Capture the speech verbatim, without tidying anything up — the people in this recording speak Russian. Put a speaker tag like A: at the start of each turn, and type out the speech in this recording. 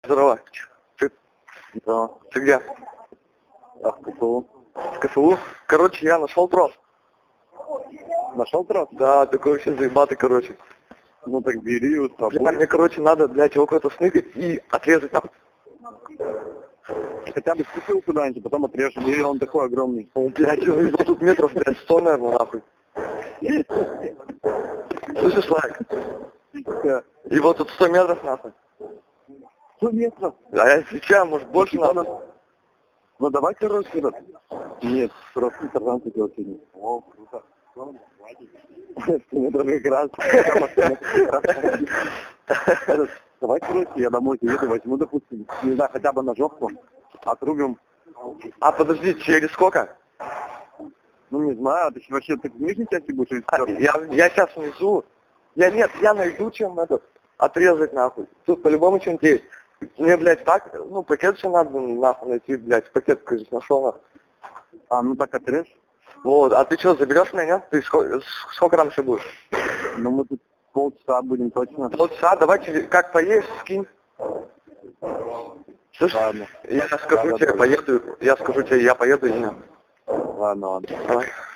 A: Здорово. Ты,
B: Да.
A: ты где?
B: А в КФУ?
A: В КФУ? Короче, я нашел трос.
B: Нашел трос?
A: Да, такой вообще заебатый, короче.
B: Ну так бери его с собой.
A: Бля, мне, короче, надо, блядь, его куда-то сныкать и отрезать там.
B: Хотя бы спустил куда-нибудь, потом отрежь. Или он такой огромный.
A: О, блядь, его тут метров, блядь, сто, наверное, нахуй. Слышишь, Лайк? Его тут сто метров, нахуй.
B: сто метров?
A: А я отвечаю, может, больше
B: Ну,
A: надо?
B: Ну давай, короче, этот. Нет, просто тарзан хотел сегодня. О, круто. сто метров как раз. Давай, короче, я домой еду, возьму, допустим, не знаю, хотя бы ножовку, отрубим.
A: А, подожди, через сколько?
B: Ну, не знаю, ты вообще ты в нижней части будешь или в
A: А,
B: черной?
A: я, я сейчас внизу. Я нет, я найду чем это отрезать, нахуй. Тут по-любому что-нибудь есть. Мне, блядь, так, ну, пакет еще надо, нахуй, найти, блядь, пакет, кажется, нашел, нахуй.
B: А, ну так отрежь.
A: Вот, а ты что, заберешь меня, нет? Ты сколько, сколько там еще будешь?
B: Ну, мы тут полчаса будем точно.
A: Полчаса, давайте, как поедешь, скинь. Слышь,
B: Ладно.
A: я скажу
B: Да,
A: тебе,
B: да,
A: поеду, я скажу тебе, я поеду и нет.
B: Ладно, ладно.
A: Давай.